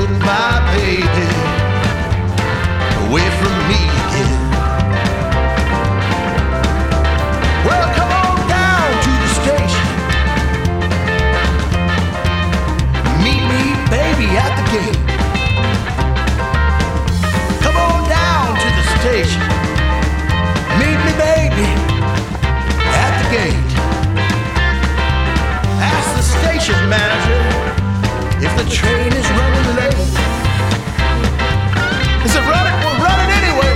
took my baby away from me again. Well, come on down to the station. Meet me, baby, at the gate. Come on down to the station. Meet me, baby, at the gate. Ask the station manager if the train is running late. Is it running? We're running anyway.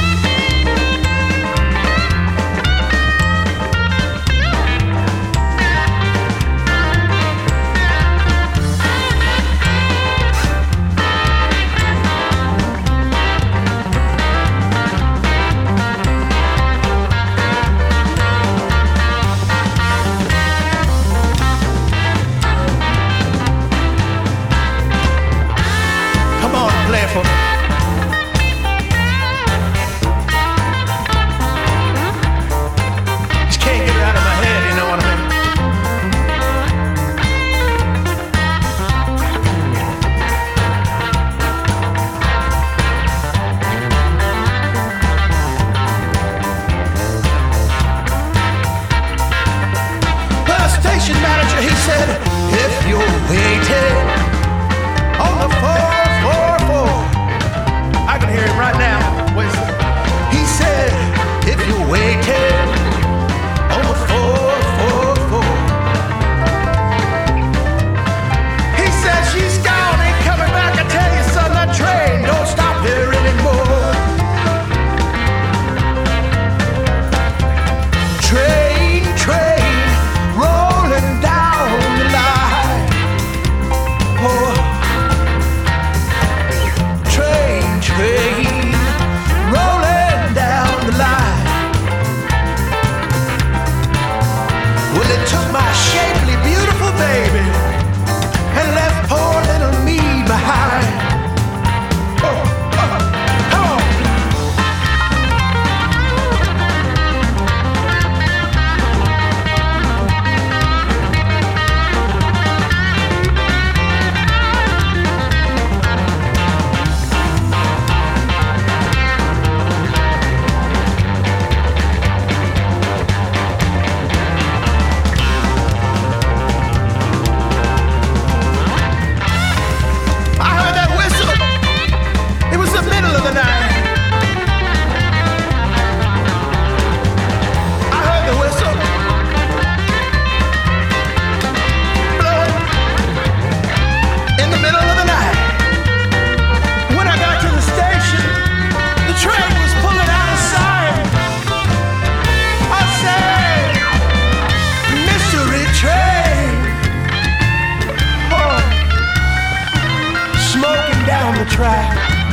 Come on, play for me. Just can't get it out of my head, you know what I mean? The station manager, he said, if you're waiting on the 444, I can hear him right now. Wait a second. He said, if you're waiting on the 444, he said, she's gone, ain't coming back. I tell you, son, that train don't stop here anymore. Train, rolling down the line. Oh. Train, rolling down the line. Well, it took my shapely, beautiful baby and left poor little me behind. Oh, come on. I heard that whistle. It was the middle of the night. I heard the whistle blowing in the middle of the night. When I got to the station, the train was pulling out of sight. I said, mystery train. Oh. Smoking down the track.